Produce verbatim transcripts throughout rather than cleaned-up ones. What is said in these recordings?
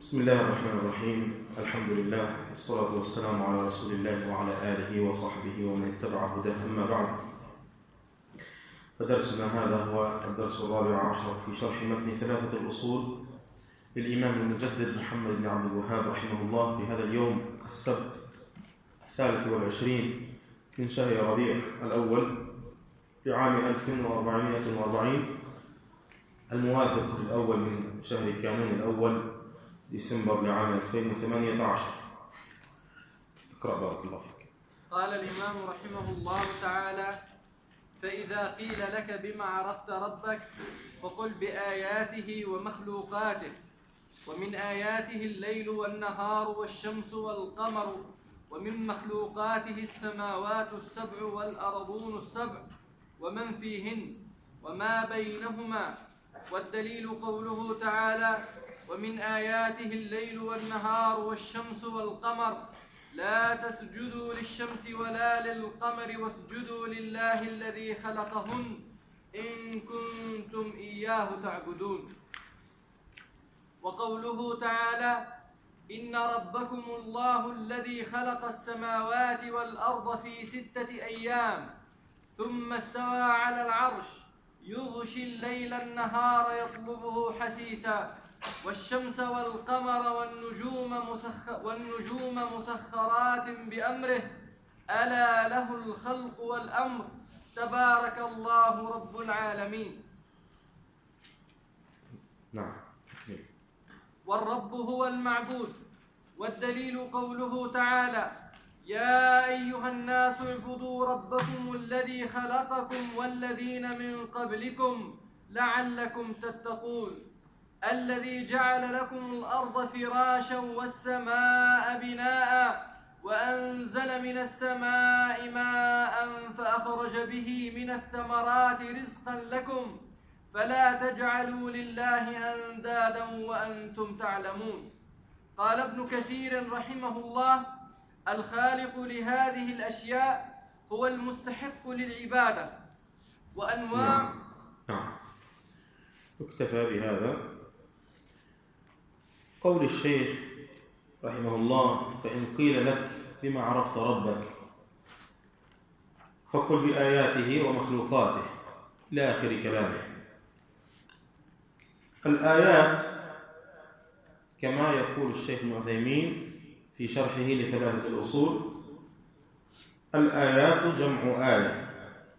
بسم الله الرحمن الرحيم. الحمد لله والصلاة والسلام على رسول الله وعلى آله وصحبه ومن اتبع هداه. أما بعد، فدرسنا هذا هو الدرس الرابع عشر في شرح متن ثلاثة الأصول للإمام المجدد محمد بن عبد الوهاب رحمه الله في هذا اليوم السبت الثالث والعشرين من شهر ربيع الأول لعام ألف وأربعمائة وأربعين الموافق الأول من شهر كانون الأول ديسمبر لعام ألفين وثمانية عشر. اقرأ بارك الله فيك. قال الإمام رحمه الله تعالى: فإذا قيل لك بما عرفت ربك فقل بآياته ومخلوقاته. ومن آياته الليل والنهار والشمس والقمر، ومن مخلوقاته السماوات السبع والأرضون السبع ومن فيهن وما بينهما. والدليل قوله تعالى: ومن آياته الليل والنهار والشمس والقمر لا تسجدوا للشمس ولا للقمر واسجدوا لله الذي خلقهن إن كنتم إياه تعبدون. وقوله تعالى: إن ربكم الله الذي خلق السماوات والأرض في ستة أيام ثم استوى على العرش يغشي الليل النهار يطلبه حثيثا والشمس والقمر والنجوم, مسخ والنجوم مسخرات بأمره ألا له الخلق والأمر تبارك الله رب العالمين. نعم. والرب هو المعبود. والدليل قوله تعالى: يا أيها الناس اعبدوا ربكم الذي خلقكم والذين من قبلكم لعلكم تتقون الذي جعل لكم الأرض فراشا والسماء بناء وأنزل من السماء ماء فأخرج به من الثمرات رزقا لكم فلا تجعلوا لله أندادا وأنتم تعلمون. قال ابن كثير رحمه الله: الخالق لهذه الأشياء هو المستحق للعبادة وأنواع. نعم. نعم. اكتفى بهذا قول الشيخ رحمه الله: فإن قيل لك بما عرفت ربك فقل بآياته ومخلوقاته إلى آخر كلامه. الآيات كما يقول الشيخ ابن عثيمين في شرحه لثلاثة الأصول: الآيات جمع آية،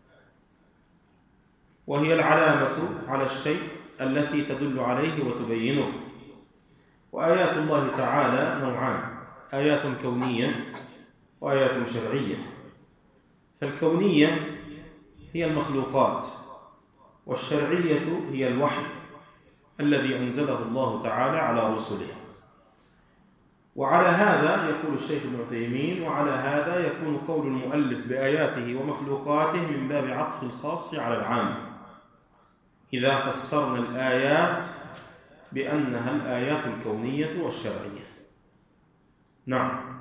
وهي العلامة على الشيء التي تدل عليه وتبينه. وآيات الله تعالى نوعان: آيات كونية وآيات شرعية. فالكونية هي المخلوقات، والشرعية هي الوحي الذي أنزله الله تعالى على رسله. وعلى هذا يقول الشيخ ابن عثيمين: وعلى هذا يكون قول المؤلف بآياته ومخلوقاته من باب عطف الخاص على العام، إذا فسرنا الآيات بأنها الآيات الكونية والشرعية. نعم.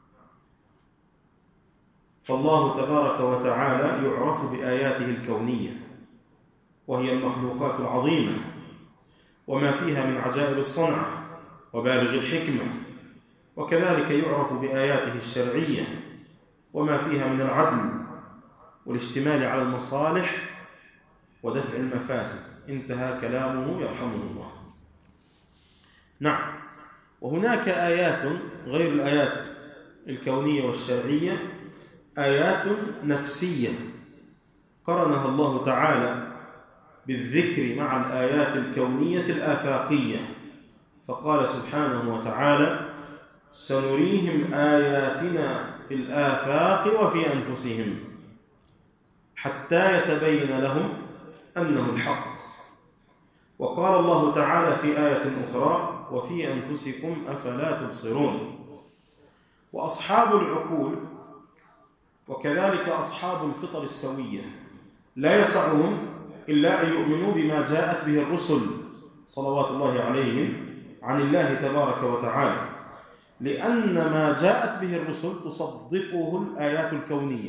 فالله تبارك وتعالى يعرف بآياته الكونية، وهي المخلوقات العظيمة وما فيها من عجائب الصنعة وبالغ الحكمة. وكذلك يعرف بآياته الشرعية وما فيها من العدل والاشتمال على المصالح ودفع المفاسد. انتهى كلامه يرحمه الله. نعم. وهناك آيات غير الآيات الكونية والشرعية، آيات نفسية قرنها الله تعالى بالذكر مع الآيات الكونية الآفاقية، فقال سبحانه وتعالى: سنريهم آياتنا في الآفاق وفي أنفسهم حتى يتبين لهم أنه الحق. وقال الله تعالى في آية أخرى: وفي أنفسكم أفلا تبصرون. وأصحاب العقول وكذلك أصحاب الفطر السوية لا يسعهم إلا أن يؤمنوا بما جاءت به الرسل صلوات الله عليهم عن الله تبارك وتعالى، لأن ما جاءت به الرسل تصدقه الآيات الكونية،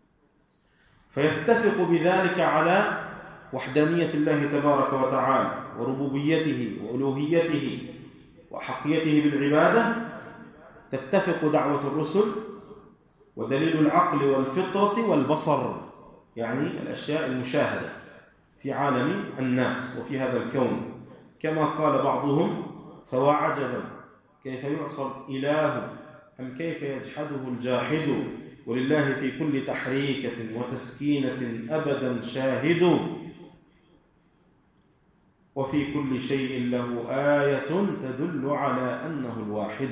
فيتفق بذلك على وحدانية الله تبارك وتعالى وربوبيته وألوهيته وأحقيته بالعبادة تتفق دعوة الرسل ودليل العقل والفطرة والبصر، يعني الأشياء المشاهدة في عالم الناس وفي هذا الكون، كما قال بعضهم: فوعجبا كيف يعصى الإله أم كيف يجحده الجاحد، ولله في كل تحريكة وتسكينة أبدا شاهد، وفي كل شيء له آية تدل على أنه الواحد.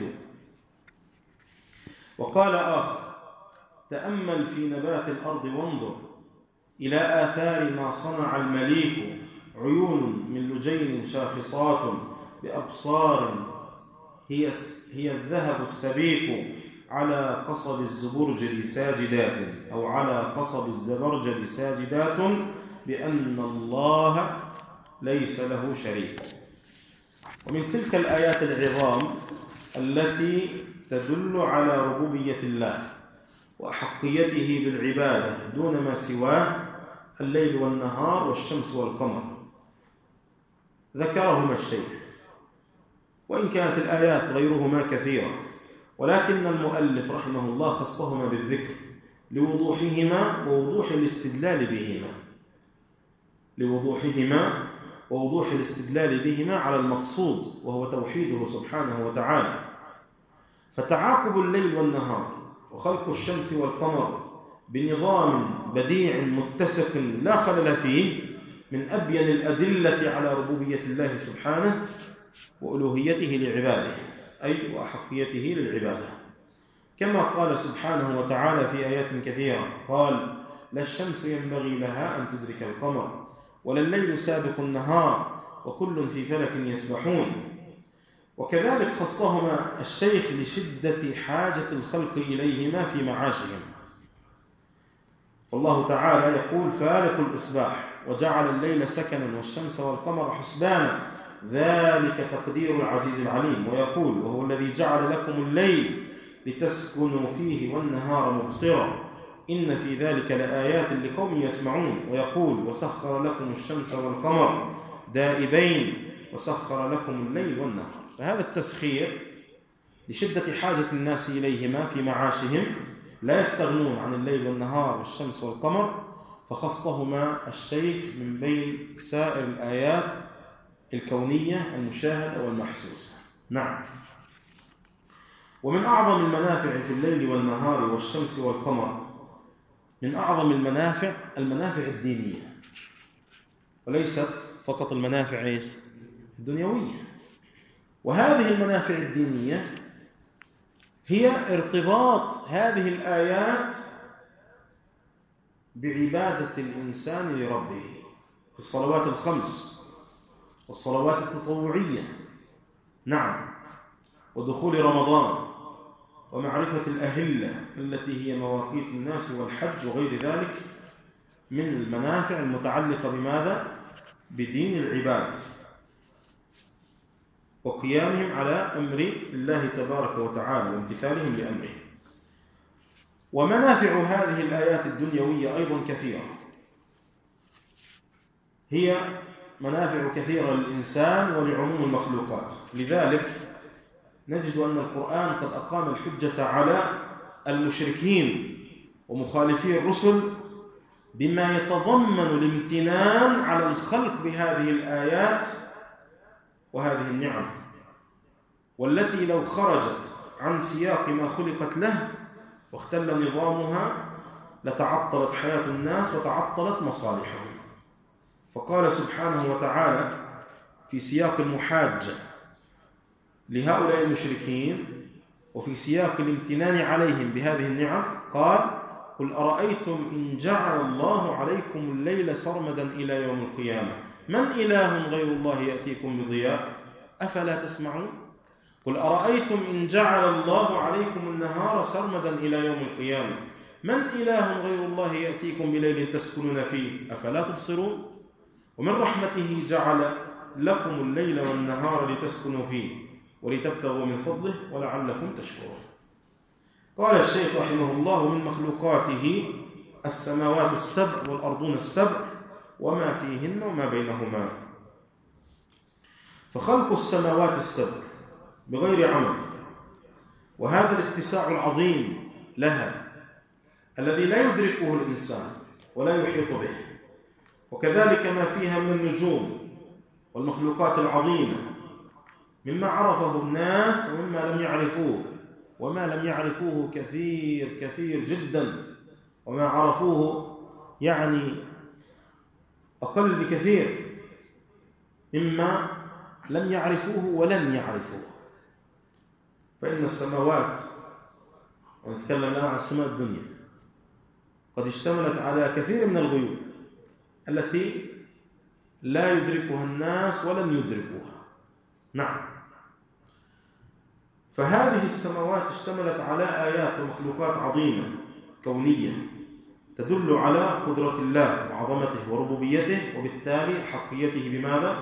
وقال آخر: تأمل في نبات الأرض وانظر إلى آثار ما صنع المليك، عيون من لجين شاخصات بأبصار هي هي الذهب السبيك، على قصب الزبرجد ساجدات، أو على قصب الزبرجد ساجدات، بأن الله ليس له شريك. ومن تلك الآيات العظام التي تدل على ربوبية الله وأحقيته بالعبادة دون ما سواه الليل والنهار والشمس والقمر، ذكرهما الشيخ، وإن كانت الآيات غيرهما كثيرة، ولكن المؤلف رحمه الله خصهما بالذكر لوضوحهما ووضوح الاستدلال بهما لوضوحهما ووضوح الاستدلال بهما على المقصود، وهو توحيده سبحانه وتعالى. فتعاقب الليل والنهار وخلق الشمس والقمر بنظام بديع متسق لا خلل فيه من أبين الأدلة على ربوبية الله سبحانه وألوهيته لعباده، أي وأحقيته للعبادة، كما قال سبحانه وتعالى في آيات كثيرة: قال: لا الشمس ينبغي لها أن تدرك القمر ولا الليل سابق النهار وكل في فلك يسبحون. وكذلك خصهما الشيخ لشدة حاجة الخلق إليهما في معاشهم، فالله تعالى يقول: فالق الإصباح وجعل الليل سكنا والشمس والقمر حسبانا ذلك تقدير العزيز العليم. ويقول: وهو الذي جعل لكم الليل لتسكنوا فيه والنهار مبصرا إن في ذلك لآيات لقوم يسمعون. ويقول: وسخر لكم الشمس والقمر دائبين وسخر لكم الليل والنهار. فهذا التسخير لشدة حاجة الناس إليهما في معاشهم، لا يستغنون عن الليل والنهار والشمس والقمر، فخصهما الشيخ من بين سائر الآيات الكونية المشاهدة والمحسوسة. نعم. ومن أعظم المنافع في الليل والنهار والشمس والقمر، من أعظم المنافع المنافع الدينية، وليست فقط المنافع الدنيوية. وهذه المنافع الدينية هي ارتباط هذه الآيات بعبادة الإنسان لربه في الصلوات الخمس والصلوات التطوعية، نعم، ودخول رمضان ومعرفة الأهلة التي هي مواقيت الناس والحج وغير ذلك من المنافع المتعلقة بماذا؟ بدين العباد وقيامهم على أمر الله تبارك وتعالى وامتثالهم لأمره. ومنافع هذه الآيات الدنيوية أيضا كثيرة، هي منافع كثيرة للإنسان ولعموم المخلوقات. لذلك نجد أن القرآن قد أقام الحجة على المشركين ومخالفي الرسل بما يتضمن الامتنان على الخلق بهذه الآيات وهذه النعم، والتي لو خرجت عن سياق ما خلقت له واختل نظامها لتعطلت حياة الناس وتعطلت مصالحهم. فقال سبحانه وتعالى في سياق المحاجة لهؤلاء المشركين وفي سياق الامتنان عليهم بهذه النعم، قال: قل أرأيتم إن جعل الله عليكم الليل سرمدا إلى يوم القيامة من إله غير الله يأتيكم بضياء أفلا تسمعون. قل أرأيتم إن جعل الله عليكم النهار سرمدا إلى يوم القيامة من إله غير الله يأتيكم بليل تسكنون فيه أفلا تبصرون. ومن رحمته جعل لكم الليل والنهار لتسكنوا فيه ولتبتغوا من فضله ولعلكم تشكرون. قال الشيخ رحمه الله: من مخلوقاته السماوات السبع والأرضون السبع وما فيهن وما بينهما. فخلق السماوات السبع بغير عمد، وهذا الاتساع العظيم لها الذي لا يدركه الإنسان ولا يحيط به، وكذلك ما فيها من النجوم والمخلوقات العظيمة مما عرفه الناس ومما لم يعرفوه، وما لم يعرفوه كثير كثير جدا، وما عرفوه يعني أقل بكثير مما لم يعرفوه ولن يعرفوه. فإن السماوات، ونتكلم الآن عن السماء الدنيا، قد اشتملت على كثير من الغيوب التي لا يدركها الناس ولن يدركوها. نعم، فهذه السماوات اشتملت على آيات ومخلوقات عظيمة كونية تدل على قدرة الله وعظمته وربوبيته، وبالتالي حقيته بماذا؟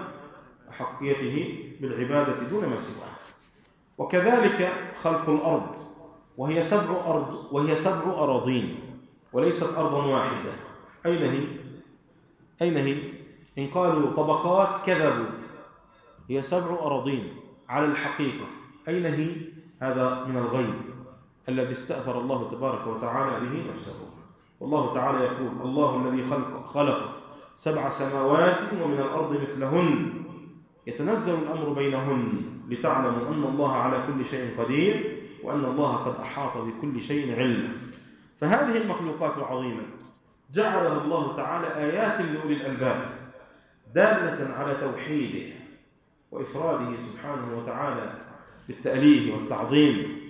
حقيته بالعبادة دون ما سواه. وكذلك خلق الأرض، وهي سبع أرض وهي سبع أراضين وليست أرضا واحدة. أين هي؟ أين هي؟ إن قالوا طبقات كذبوا، هي سبع أراضين على الحقيقة. أين هي؟ هذا من الغيب الذي استأثر الله تبارك وتعالى به نفسه. والله تعالى يقول: الله الذي خلق, خلق سبع سماوات ومن الأرض مثلهن يتنزل الأمر بينهن لتعلموا أن الله على كل شيء قدير وأن الله قد أحاط بكل شيء علما. فهذه المخلوقات العظيمة جعلها الله تعالى آيات لأولي الألباب دالة على توحيده وإفراده سبحانه وتعالى بالتأليه والتعظيم.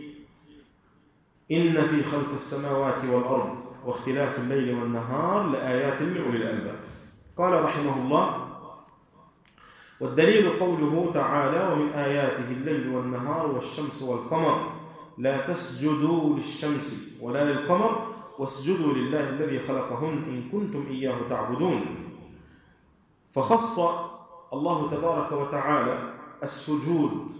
إن في خلق السماوات والأرض واختلاف الليل والنهار لآيات لأولي الألباب. قال رحمه الله: والدليل قوله تعالى: ومن آياته الليل والنهار والشمس والقمر لا تسجدوا للشمس ولا للقمر واسجدوا لله الذي خلقهن إن كنتم إياه تعبدون. فخص الله تبارك وتعالى السجود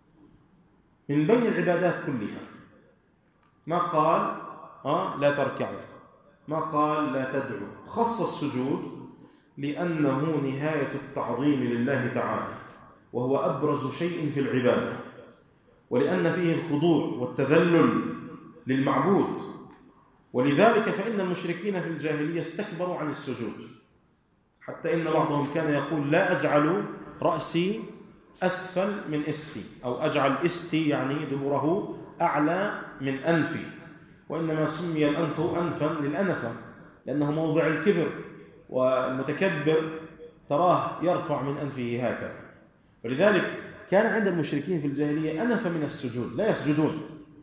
من بين العبادات كلها. ما قال آه لا تركعوا، ما قال لا تدعوا، خص السجود لأنه نهاية التعظيم لله تعالى، وهو أبرز شيء في العبادة، ولأن فيه الخضوع والتذلل للمعبود. ولذلك فإن المشركين في الجاهلية استكبروا عن السجود، حتى إن بعضهم كان يقول: لا أجعل رأسي أسفل من إستي، أو أجعل إستي يعني دبره أعلى من أنفي، وإنما سمي الأنف أنفا للأنفة لأنه موضع الكبر، والمتكبر تراه يرفع من أنفه هكذا. ولذلك كان عند المشركين في الجاهلية أنف من السجود، لا يسجدون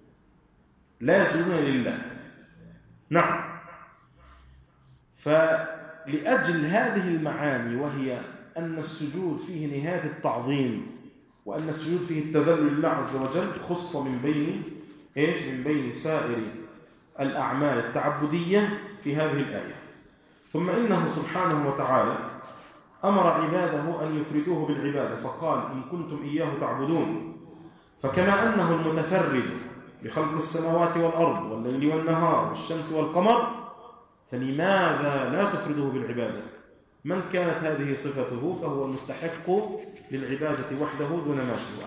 لا يسجدون لله. نعم، فلأجل هذه المعاني، وهي أن السجود فيه نهاية التعظيم، وأن السجود فيه التذلل لله عز وجل، خص من بين إيش؟ من بين سائر الأعمال التعبدية في هذه الآية. ثم إنه سبحانه وتعالى أمر عباده أن يفردوه بالعبادة، فقال: إن كنتم إياه تعبدون. فكما أنه المتفرد بخلق السماوات والأرض والليل والنهار والشمس والقمر، فلماذا لا تفرده بالعبادة؟ من كانت هذه صفته فهو المستحق للعبادة وحده دون ما سواه.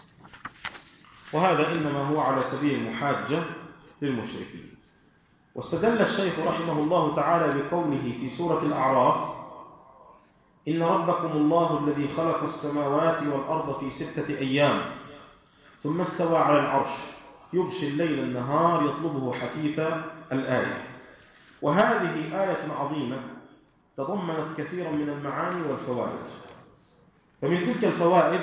وهذا إنما هو على سبيل المحاجة للمشركين. واستدل الشيخ رحمه الله تعالى بقوله في سورة الأعراف: إن ربكم الله الذي خلق السماوات والأرض في ستة أيام ثم استوى على العرش يغشي الليل النهار يطلبه حثيثا، الآية. وهذه آية عظيمة تضمنت كثيرا من المعاني والفوائد. فمن تلك الفوائد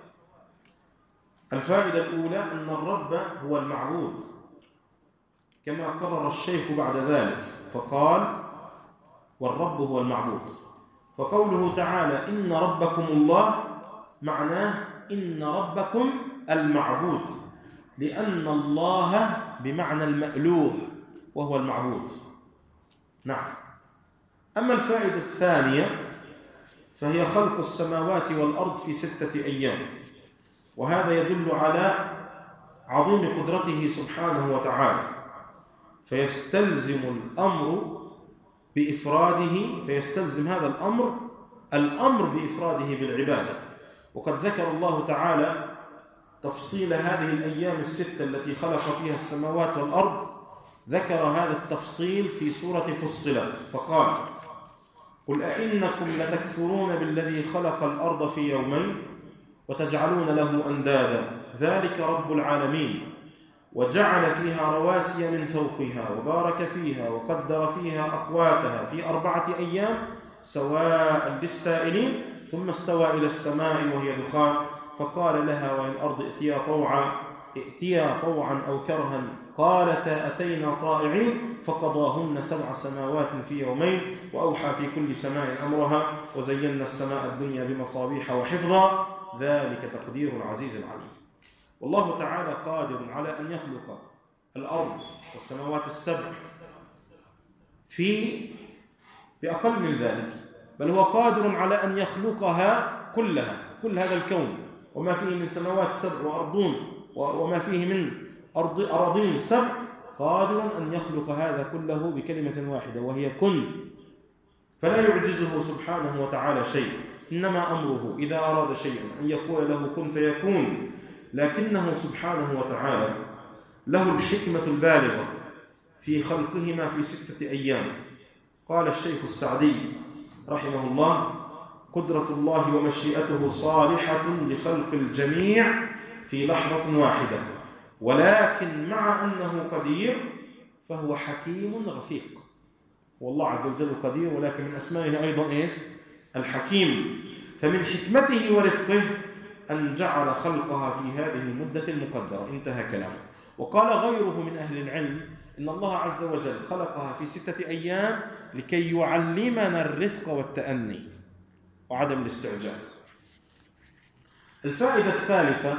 الفائدة الأولى أن الرب هو المعبود، كما قرر الشيخ بعد ذلك فقال: والرب هو المعبود. فقوله تعالى: إن ربكم الله، معناه إن ربكم المعبود، لأن الله بمعنى المألوه وهو المعبود. نعم. أما الفائدة الثانية فهي خلق السماوات والأرض في ستة أيام، وهذا يدل على عظيم قدرته سبحانه وتعالى، فيستلزم الأمر بإفراده فيستلزم هذا الأمر الأمر بإفراده بالعبادة. وقد ذكر الله تعالى تفصيل هذه الأيام الستة التي خلق فيها السماوات والأرض ذكر هذا التفصيل في سورة فصلت فقال: قل أئنكم لتكفرون بالذي خلق الأرض في يومين وتجعلون له أندادا ذلك رب العالمين وجعل فيها رواسي من فوقها وبارك فيها وقدر فيها أقواتها في أربعة أيام سواء للسائلين ثم استوى إلى السماء وهي دخان فقال لها والأرض ائتيا طوعا ائتيا طوعا أو كرها قالتا أتينا طائعين فقضاهن سبع سماوات في يومين وأوحى في كل سماء أمرها وزينا السماء الدنيا بمصابيح وحفظا ذلك تقدير العزيز العليم. والله تعالى قادر على أن يخلق الأرض والسماوات السبع في بأقل من ذلك، بل هو قادر على أن يخلقها كلها، كل هذا الكون وما فيه من سماوات سبع وأرضون وما فيه من أرض أراضين سبع، قادر أن يخلق هذا كله بكلمة واحدة وهي كن، فلا يعجزه سبحانه وتعالى شيء، إنما أمره إذا أراد شيئا أن يقول له كن فيكون، لكنه سبحانه وتعالى له الحكمة البالغة في خلقهما في ستة أيام. قال الشيخ السعدي رحمه الله: قدرة الله ومشيئته صالحة لخلق الجميع في لحظة واحدة، ولكن مع أنه قدير فهو حكيم رفيق. والله عز وجل قدير، ولكن من أسمائه أيضا إيش؟ الحكيم. فمن حكمته ورفقه أن جعل خلقها في هذه المدة المقدرة. انتهى كلامه. وقال غيره من أهل العلم إن الله عز وجل خلقها في ستة أيام لكي يعلمنا الرفق والتأني وعدم الاستعجال. الفائدة الثالثة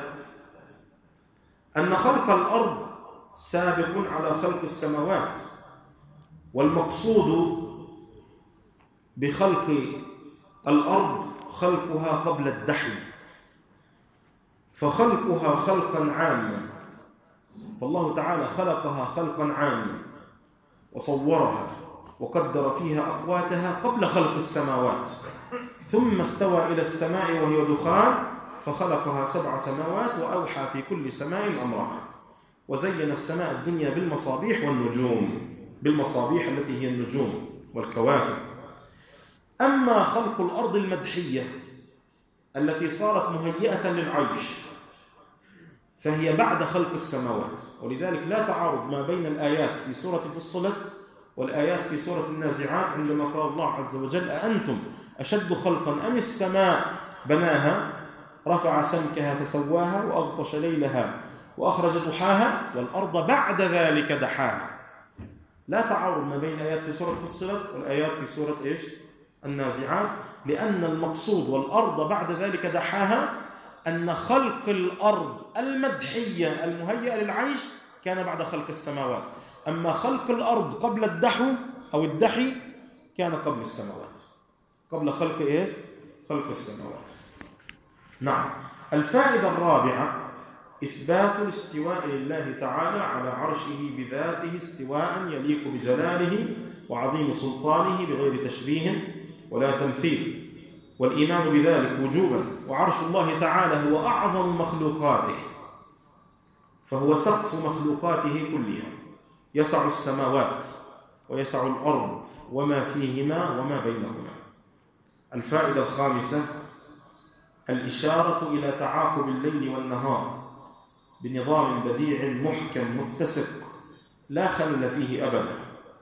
أن خلق الأرض سابق على خلق السماوات، والمقصود بخلق الأرض خلقها قبل الدحي، فخلقها خلقا عاما، فالله تعالى خلقها خلقا عاما وصورها وقدر فيها أقواتها قبل خلق السماوات، ثم استوى إلى السماء وهي دخان فخلقها سبع سماوات وأوحى في كل سماء أمرها وزين السماء الدنيا بالمصابيح والنجوم، بالمصابيح التي هي النجوم والكواكب. أما خلق الأرض المدحية التي صارت مهيئة للعيش فهي بعد خلق السماوات، ولذلك لا تعارض ما بين الآيات في سورة فصلت والآيات في سورة النازعات عندما قال الله عز وجل: أأنتم أشد خلقا أم السماء بناها رفع سمكها فسواها وأغطش ليلها وأخرج ضحاها والأرض بعد ذلك دحاها. لا تعارض ما بين آيات في سورة فصلت والآيات في سورة إيش؟ النازعات، لأن المقصود والأرض بعد ذلك دحاها أن خلق الأرض المدحية المهيئة للعيش كان بعد خلق السماوات، أما خلق الأرض قبل الدحو أو الدحي كان قبل السماوات، قبل خلق إيش؟ خلق السماوات. نعم. الفائدة الرابعة إثبات الاستواء لله تعالى على عرشه بذاته استواء يليق بجلاله وعظيم سلطانه بغير تشبيه ولا تمثيل، والإيمان بذلك وجوبا. وعرش الله تعالى هو أعظم مخلوقاته، فهو سقف مخلوقاته كلها، يسع السماوات ويسع الأرض وما فيهما وما بينهما. الفائدة الخامسة الإشارة إلى تعاقب الليل والنهار بنظام بديع محكم متسق لا خلل فيه أبدا،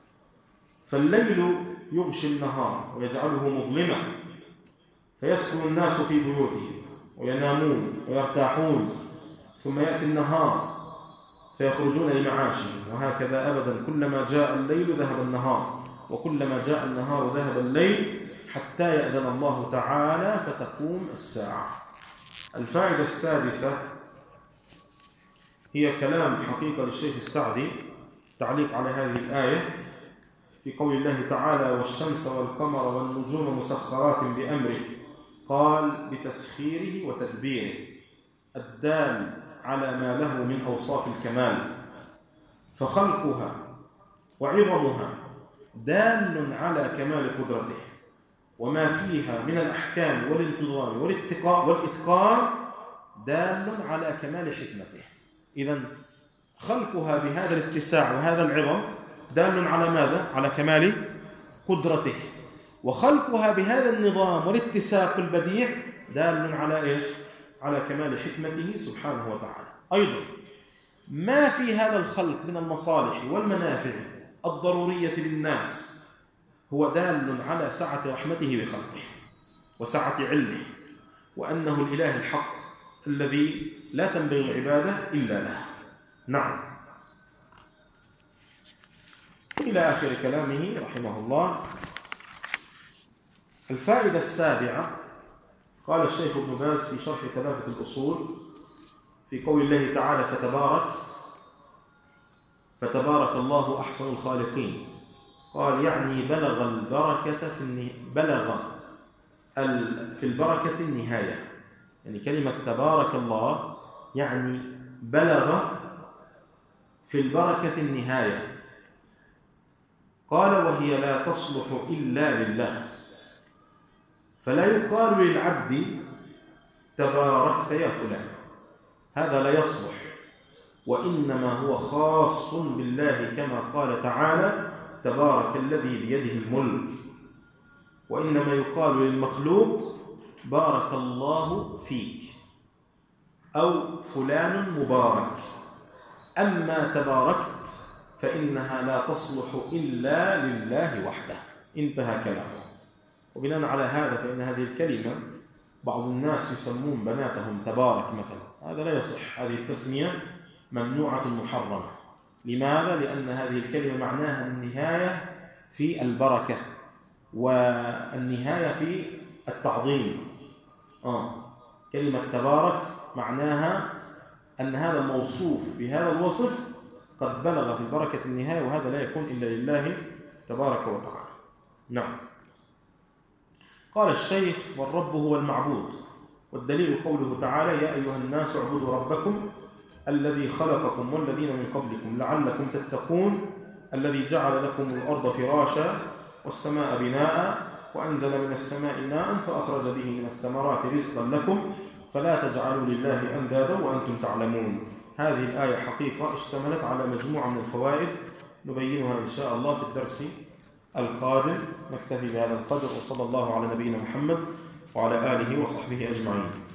فالليل يغشي النهار ويجعله مظلما فيسكن الناس في بيوتهم وينامون ويرتاحون، ثم يأتي النهار فيخرجون لمعاشهم، وهكذا أبدا، كلما جاء الليل ذهب النهار، وكلما جاء النهار ذهب الليل، حتى يأذن الله تعالى فتقوم الساعة. الفائدة السادسة هي كلام حقيقة للشيخ السعدي تعليق على هذه الآية في قول الله تعالى: والشمس والقمر والنجوم مسخرات بأمره، قال: بتسخيره وتدبيره، الدال على ما له من أوصاف الكمال، فخلقها وعظمها دال على كمال قدرته، وما فيها من الأحكام والانتظام والاتقاء والإتقان دال على كمال حكمته. إذن خلقها بهذا الاتساع وهذا العظم دال على ماذا؟ على كمال قدرته. وخلقها بهذا النظام والاتساق البديع دال على إيش؟ على كمال حكمته سبحانه وتعالى. أيضا ما في هذا الخلق من المصالح والمنافع الضرورية للناس هو دال على سعة رحمته بخلقه وسعة علمه، وأنه الإله الحق الذي لا تنبغي العبادة إلا له. نعم. إلى آخر كلامه رحمه الله. الفائدة السابعة قال الشيخ ابن باز في شرح ثلاثة الأصول في قول الله تعالى فتبارك فتبارك الله أحسن الخالقين، قال يعني بلغ البركة في بلغ في البركة النهاية، يعني كلمة تبارك الله يعني بلغ في البركة النهاية. قال وهي لا تصلح إلا لله، فلا يقال للعبد تباركت يا فلان، هذا لا يصلح، وإنما هو خاص بالله كما قال تعالى تبارك الذي بيده الملك. وإنما يقال للمخلوق بارك الله فيك أو فلان مبارك. أما تباركت فإنها لا تصلح إلا لله وحده. انتهى كلامه. وبناء على هذا فإن هذه الكلمة بعض الناس يسمون بناتهم تبارك مثلا، هذا لا يصح، هذه التسمية ممنوعة محرمة. لماذا؟ لأن هذه الكلمة معناها النهاية في البركة والنهاية في التعظيم. آه. كلمة تبارك معناها أن هذا الموصوف بهذا الوصف قد بلغ في البركة النهاية، وهذا لا يكون إلا لله تبارك وتعالى. نعم. قال الشيخ والرب هو المعبود، والدليل قوله تعالى يا أيها الناس اعبدوا ربكم الذي خلقكم والذين من قبلكم لعلكم تتقون الذي جعل لكم الأرض فراشا والسماء بناء وأنزل من السماء ماء فأخرج به من الثمرات رزقا لكم فلا تجعلوا لله أندادا وأنتم تعلمون. هذه الآية حقيقة اشتملت على مجموعة من الفوائد نبينها إن شاء الله في الدرس القادم. نكتفي بهذا القدر، وصلى الله على نبينا محمد وعلى آله وصحبه أجمعين.